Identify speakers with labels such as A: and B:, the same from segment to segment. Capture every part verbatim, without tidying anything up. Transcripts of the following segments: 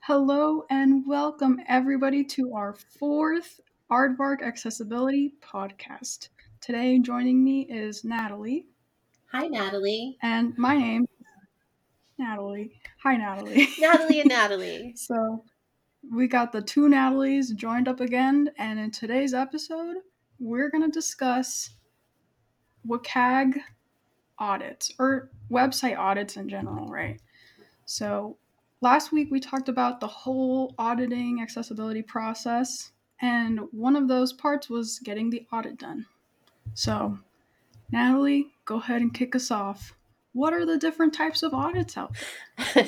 A: Hello and welcome everybody to our fourth Aardvark Accessibility podcast. Today joining me is Natalie.
B: Hi, Natalie.
A: And my name is Natalie. Hi, Natalie.
B: Natalie and Natalie.
A: So we got the two Natalies joined up again, and in today's episode, we're going to discuss W C A G audits, or website audits in general, right? So last week we talked about the whole auditing accessibility process, and one of those parts was getting the audit done. So, Natalie, go ahead and kick us off. What are the different types of audits out there?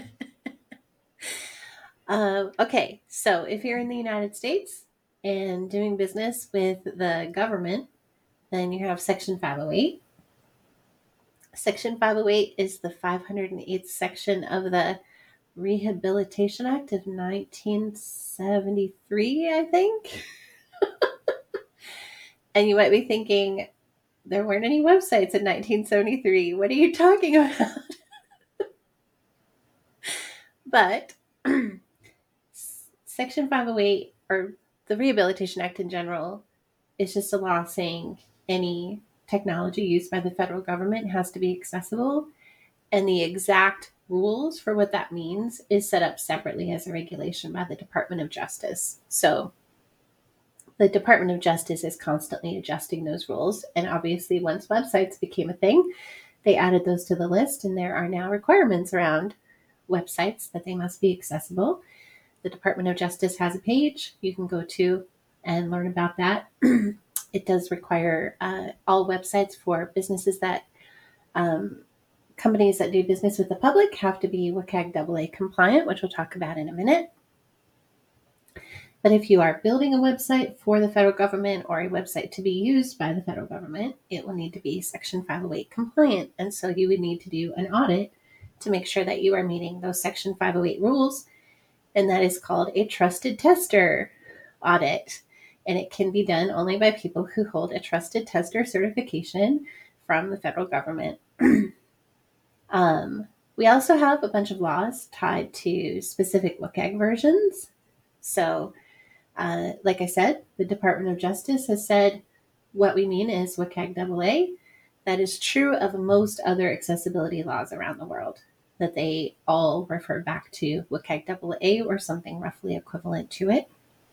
B: um, okay, so if you're in the United States and doing business with the government, then you have Section five oh eight. Section five oh eight is the five hundred eighth section of the Rehabilitation Act of nineteen seventy-three, I think. And you might be thinking, there weren't any websites in nineteen seventy-three. What are you talking about? But Section five oh eight, or the Rehabilitation Act in general, is just a law saying any technology used by the federal government has to be accessible. And the exact rules for what that means is set up separately as a regulation by the Department of Justice. So the Department of Justice is constantly adjusting those rules. And obviously, once websites became a thing, they added those to the list, and there are now requirements around websites that they must be accessible. The Department of Justice has a page you can go to and learn about that. It does require uh, all websites for businesses that, um, companies that do business with the public have to be W C A G double A compliant, which we'll talk about in a minute. But if you are building a website for the federal government or a website to be used by the federal government, it will need to be Section five oh eight compliant. And so you would need to do an audit to make sure that you are meeting those Section five oh eight rules. And that is called a trusted tester audit. And it can be done only by people who hold a trusted tester certification from the federal government. um, we also have a bunch of laws tied to specific W C A G versions. So, uh, like I said, the Department of Justice has said what we mean is W C A G double A. That is true of most other accessibility laws around the world, that they all refer back to W C A G double A or something roughly equivalent to it.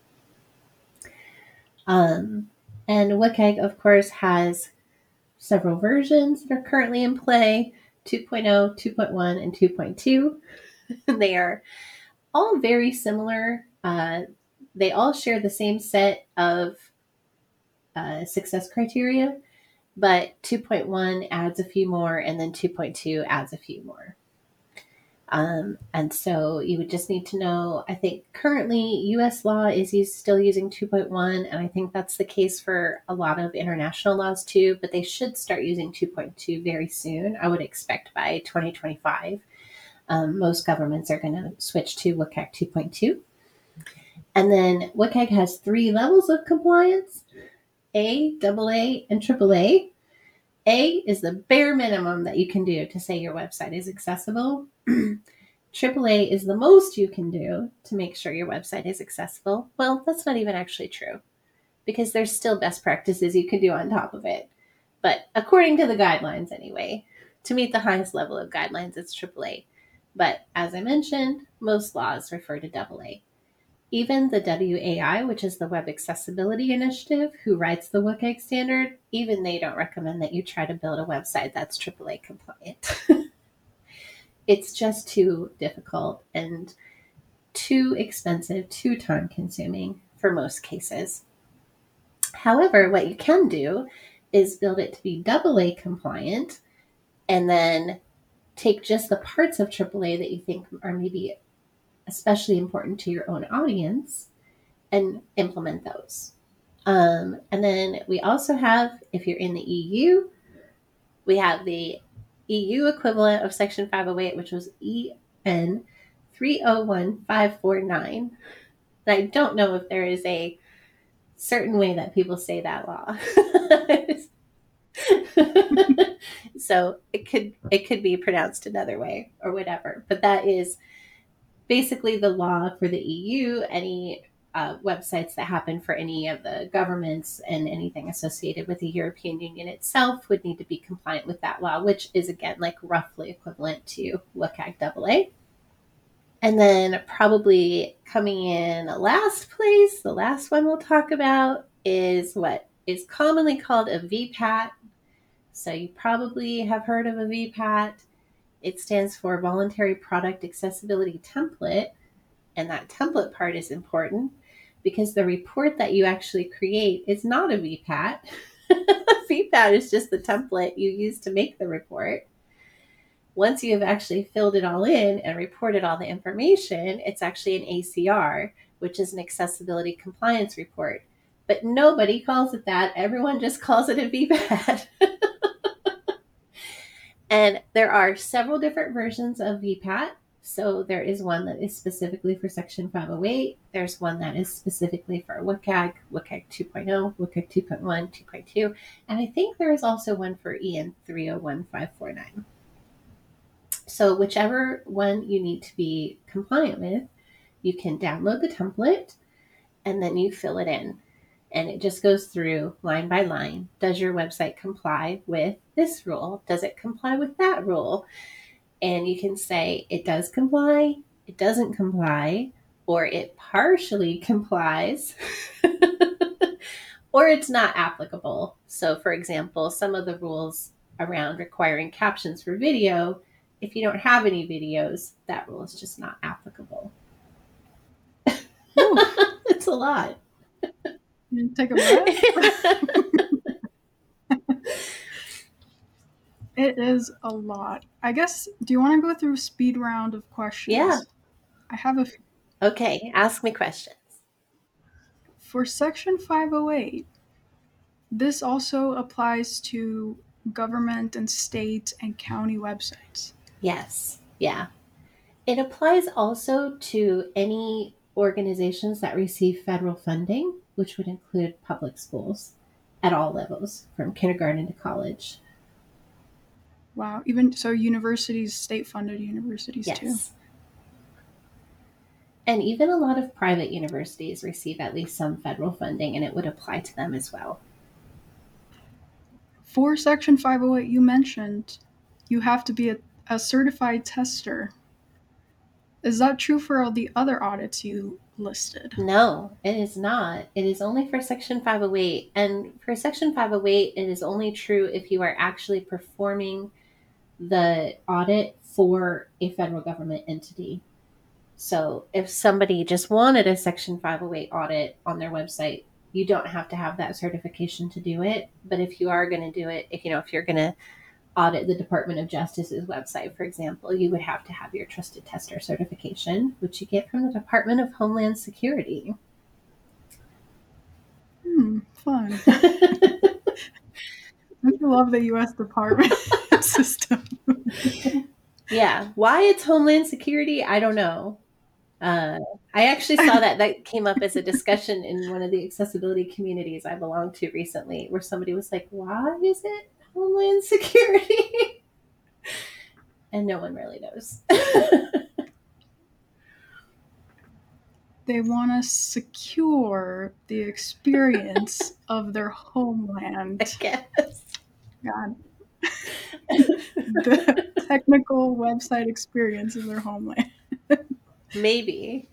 B: Um, and W C A G, of course, has several versions that are currently in play, two point oh, two point one, and two point two. They are all very similar. Uh, they all share the same set of uh, success criteria, but two point one adds a few more, and then two point two adds a few more. Um, and so you would just need to know, I think currently U S law is used, still using two point one, and I think that's the case for a lot of international laws too, but they should start using two point two very soon. I would expect by twenty twenty-five. Um, most governments are going to switch to W C A G two point two. And then W C A G has three levels of compliance: A, double A, and triple A. A is the bare minimum that you can do to say your website is accessible. triple A is the most you can do to make sure your website is accessible. Well, that's not even actually true, because there's still best practices you can do on top of it. But according to the guidelines anyway, to meet the highest level of guidelines, it's triple A. But as I mentioned, most laws refer to double A. Even the W A I, which is the Web Accessibility Initiative, who writes the W C A G standard, even they don't recommend that you try to build a website that's triple A compliant. It's just too difficult and too expensive, too time consuming for most cases. However, what you can do is build it to be double A compliant, and then take just the parts of triple A that you think are maybe especially important to your own audience and implement those. Um, and then we also have, if you're in the E U, we have the E U equivalent of Section five oh eight, which was E N three oh one five four nine. And I don't know if there is a certain way that people say that law. So it could it could be pronounced another way or whatever. But that is basically the law for the E U, any uh, websites that happen for any of the governments and anything associated with the European Union itself would need to be compliant with that law, which is, again, like roughly equivalent to WCAG double A. And then probably coming in last place, the last one we'll talk about is what is commonly called a V PAT. So you probably have heard of a V PAT. It stands for Voluntary Product Accessibility Template. And that template part is important because the report that you actually create is not a V PAT. V PAT is just the template you use to make the report. Once you have actually filled it all in and reported all the information, it's actually an A C R, which is an accessibility compliance report. But nobody calls it that. Everyone just calls it a V PAT. And there are several different versions of V PAT. So there is one that is specifically for Section five oh eight. There's one that is specifically for WCAG, WCAG two point oh, WCAG two point one, two point two. And I think there is also one for E N three oh one five four nine. So whichever one you need to be compliant with, you can download the template and then you fill it in. And it just goes through line by line. Does your website comply with this rule? Does it comply with that rule? And you can say it does comply, it doesn't comply, or it partially complies, or it's not applicable. So, for example, some of the rules around requiring captions for video, if you don't have any videos, that rule is just not applicable. It's a lot.
A: You take a breath. It is a lot. I guess, do you want to go through a speed round of questions?
B: Yeah.
A: I have a few.
B: Okay, ask me questions.
A: For Section five oh eight, this also applies to government and state and county websites.
B: Yes, yeah. It applies also to any organizations that receive federal funding, which would include public schools at all levels, from kindergarten to college.
A: Wow, even so, universities, state-funded universities
B: Yes.
A: too.
B: And even a lot of private universities receive at least some federal funding, and it would apply to them as well.
A: For Section five oh eight, you mentioned you have to be a, a certified tester. Is that true for all the other audits you listed?
B: No, it is not. It is only for Section five oh eight. And for Section five oh eight, it is only true if you are actually performing the audit for a federal government entity. So if somebody just wanted a Section five oh eight audit on their website, you don't have to have that certification to do it. But if you are going to do it, if you know, if you're going to audit the Department of Justice's website, for example, you would have to have your trusted tester certification, which you get from the Department of Homeland Security.
A: Hmm, fun. Don't you love the U S Department system?
B: Yeah. Why it's Homeland Security, I don't know. Uh, I actually saw that that came up as a discussion in one of the accessibility communities I belong to recently, where somebody was like, why is it Homeland Security? And no one really knows.
A: They want to secure the experience of their homeland.
B: I guess.
A: God. The technical website experience of their homeland.
B: Maybe.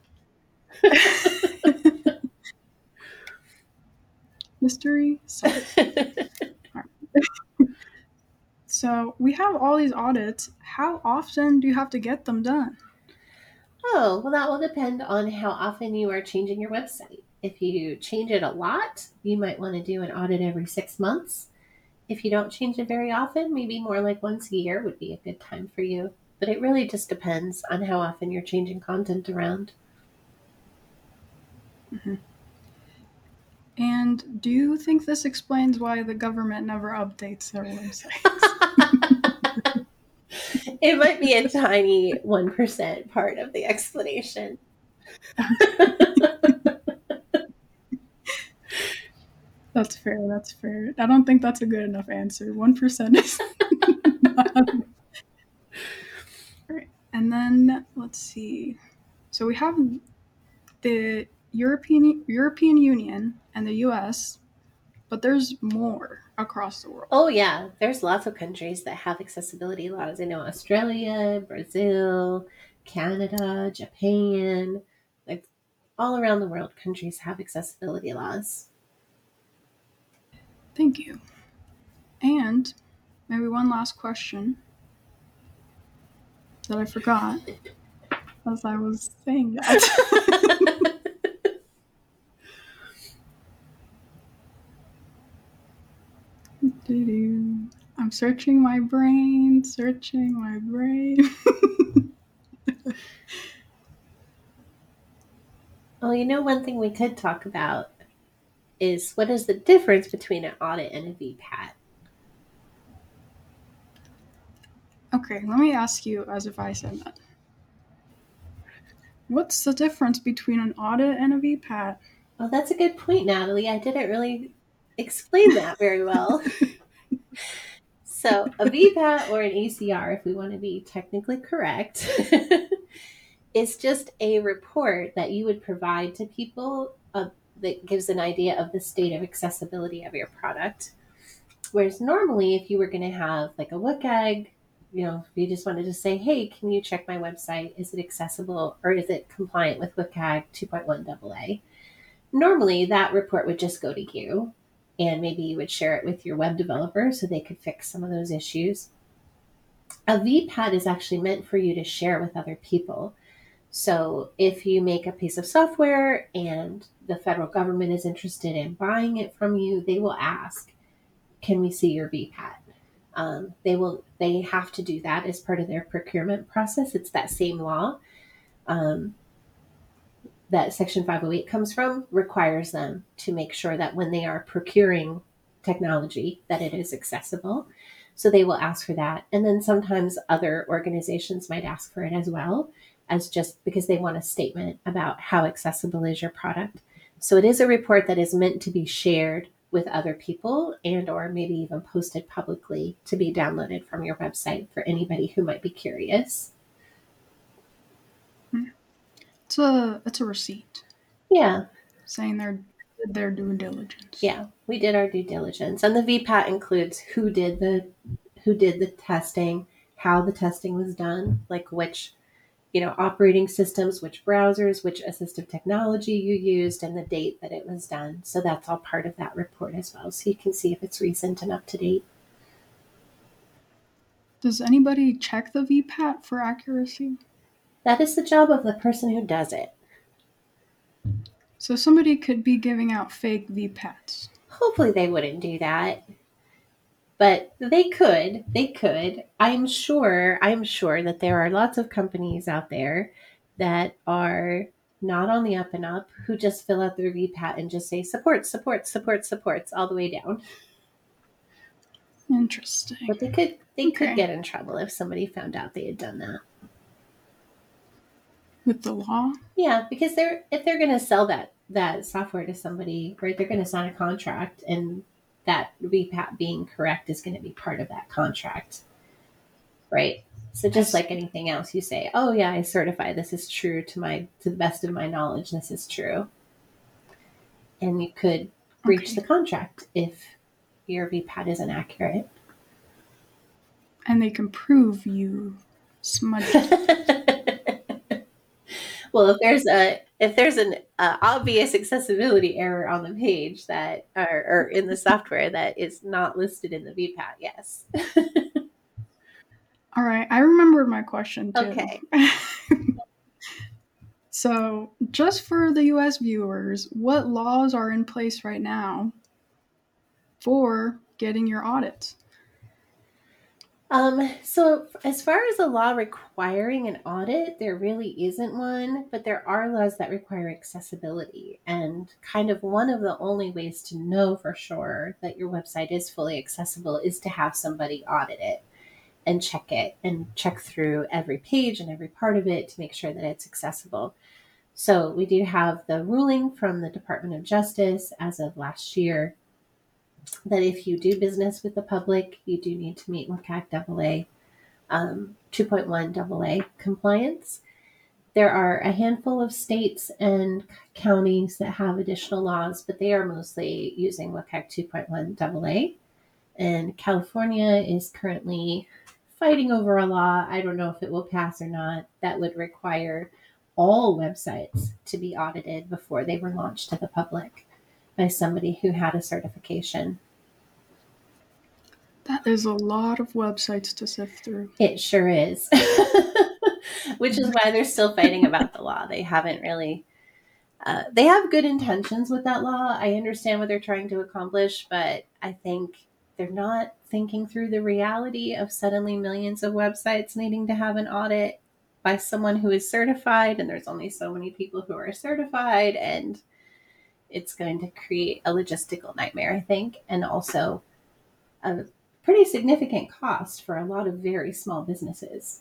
A: Mystery solved. So we have all these audits. How often do you have to get them done?
B: Oh, well, that will depend on how often you are changing your website. If you change it a lot, you might want to do an audit every six months. If you don't change it very often, maybe more like once a year would be a good time for you. But it really just depends on how often you're changing content around.
A: Mm-hmm. And do you think this explains why the government never updates their websites?
B: It might be a tiny one percent part of the explanation.
A: That's fair, that's fair. I don't think that's a good enough answer. one percent is not... Right. And then let's see. So we have the European European Union and the U S, but there's more across the world.
B: Oh, yeah. There's lots of countries that have accessibility laws. I know Australia, Brazil, Canada, Japan, like all around the world, countries have accessibility laws.
A: Thank you. And maybe one last question that I forgot as I was saying that. I'm searching my brain, searching my brain.
B: Well, you know, one thing we could talk about is what is the difference between an audit and a V PAT?
A: Okay, let me ask you as if I said that. What's the difference between an audit and a V PAT?
B: Well, that's a good point, Natalie. I didn't really explain that very well. So, a V PAT or an A C R, if we want to be technically correct, is just a report that you would provide to people uh, that gives an idea of the state of accessibility of your product. Whereas normally, if you were going to have like a WCAG, you know, if you just wanted to say, hey, can you check my website? Is it accessible or is it compliant with WCAG two point one double A? Normally, that report would just go to you, and maybe you would share it with your web developer so they could fix some of those issues. A V PAT is actually meant for you to share with other people. So if you make a piece of software and the federal government is interested in buying it from you, they will ask, can we see your V PAT? Um, they will. They have to do that as part of their procurement process. It's that same law um, that Section five oh eight comes from, requires them to make sure that when they are procuring technology, that it is accessible. So they will ask for that. And then sometimes other organizations might ask for it as well, as just because they want a statement about how accessible is your product. So it is a report that is meant to be shared with other people and or maybe even posted publicly to be downloaded from your website for anybody who might be curious.
A: It's a it's a receipt.
B: Yeah.
A: Saying their their due diligence.
B: Yeah, we did our due diligence. And the V PAT includes who did the who did the testing, how the testing was done, like which you know, operating systems, which browsers, which assistive technology you used, and the date that it was done. So that's all part of that report as well. So you can see if it's recent and up to date.
A: Does anybody check the V PAT for accuracy?
B: That is the job of the person who does it.
A: So somebody could be giving out fake V PATs.
B: Hopefully they wouldn't do that. But they could. They could. I'm sure, I'm sure that there are lots of companies out there that are not on the up and up who just fill out their V PAT and just say support, support, support, supports all the way down.
A: Interesting.
B: But they could they
A: Okay.
B: could get in trouble if somebody found out they had done that.
A: With the law?
B: Yeah, because they're if they're going to sell that that software to somebody, right? They're going to sign a contract, and that V PAT being correct is going to be part of that contract, right? So just like anything else, you say, "Oh yeah, I certify this is true to my to the best of my knowledge. This is true," and you could breach
A: Okay.
B: the contract if your V PAT isn't accurate.
A: And they can prove you smudged.
B: Well, if there's a if there's an uh, obvious accessibility error on the page that or, or in the software that is not listed in the V PAT, yes.
A: All right, I remembered my question too.
B: Okay.
A: So, just for the U S viewers, what laws are in place right now for getting your audits?
B: Um, so as far as the law requiring an audit, there really isn't one, but there are laws that require accessibility. And kind of one of the only ways to know for sure that your website is fully accessible is to have somebody audit it and check it and check through every page and every part of it to make sure that it's accessible. So we do have the ruling from the Department of Justice as of last year that if you do business with the public, you do need to meet WCAG double A. Um, two point one double A compliance. There are a handful of states and counties that have additional laws, but they are mostly using W C A G two point one double A. And California is currently fighting over a law. I don't know if it will pass or not. That would require all websites to be audited before they were launched to the public by somebody who had a certification.
A: That is a lot of websites to sift through.
B: It sure is. Which is why they're still fighting about the law. They haven't really. Uh, they have good intentions with that law. I understand what they're trying to accomplish, but I think they're not thinking through the reality of suddenly millions of websites needing to have an audit by someone who is certified, and there's only so many people who are certified, and it's going to create a logistical nightmare, I think, and also a pretty significant cost for a lot of very small businesses.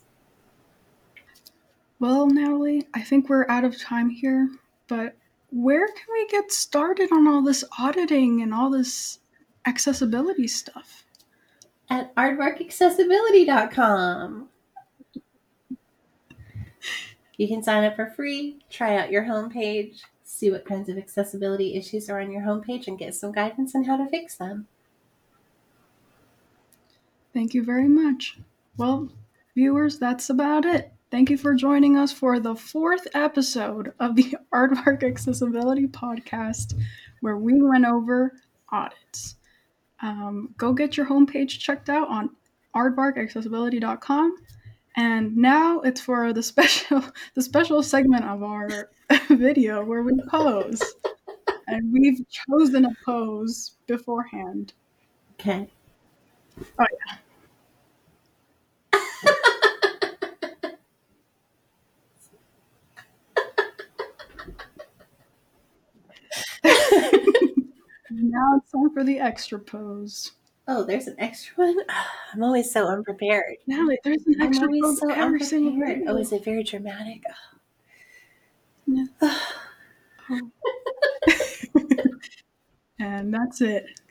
A: Well, Natalie, I think we're out of time here, but where can we get started on all this auditing and all this accessibility stuff?
B: At aardvark accessibility dot com. You can sign up for free, try out your homepage, see what kinds of accessibility issues are on your homepage, and get some guidance on how to fix them.
A: Thank you very much. Well, viewers, that's about it. Thank you for joining us for the fourth episode of the Aardvark Accessibility Podcast, where we went over audits. Um, go get your homepage checked out on aardvark accessibility dot com. And now it's for the special the special segment of our video where we pose. And we've chosen a pose beforehand.
B: Okay.
A: Oh yeah. Now it's time for the extra pose.
B: Oh, there's an extra one? I'm always so unprepared.
A: Natalie, there's an
B: I'm
A: extra
B: always
A: pose
B: so
A: every single
B: unprepared.
A: video.
B: Oh, is it very dramatic?
A: Yeah. Oh. And that's it.